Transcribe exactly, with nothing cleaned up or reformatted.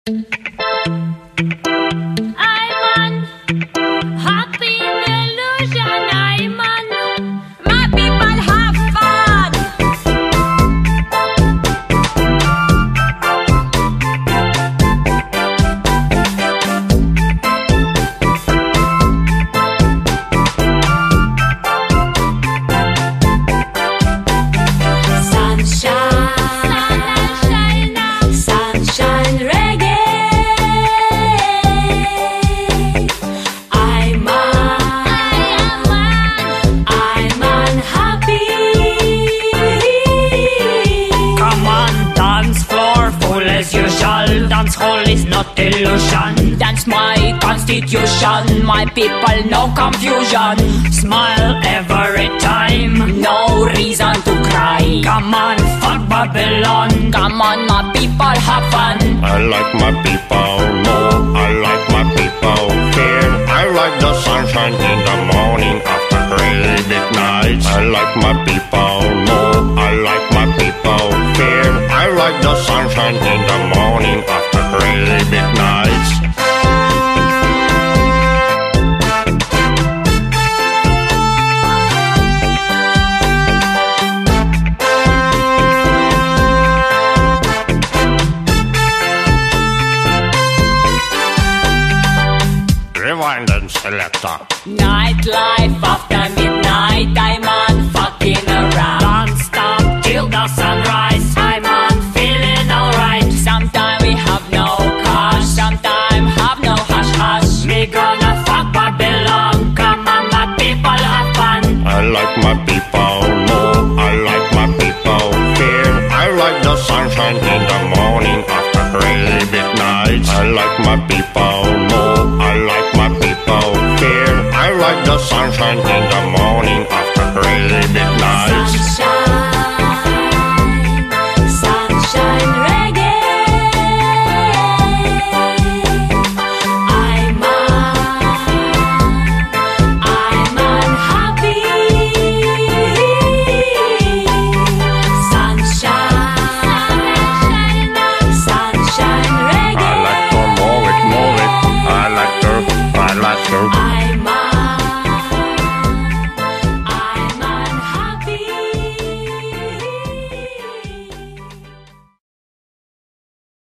Dancehall is not illusion. Dance my constitution. My people, no confusion. Smile every time. No reason to cry. Come on, fuck Babylon. Come on, my people, have fun. I like my people, no. I like my people, fair. I like the sunshine in the morning after gray big nights. I like my people, no. I like my people, fair. I like the sunshine in the morning after gray big nights. Rewind and selector. Nightlife after midnight, I'm on fucking around. Don't stop till the sunrise. I'm on feeling alright. Sometimes we have no cash, sometimes have no hash hash. Me gonna fuck Babylon. Come on, my people, have fun. I like my people, no. I like my people, fair. I like the sunshine in the morning after gray big nights. I like my people, no. I like my people, fair. I like the sunshine in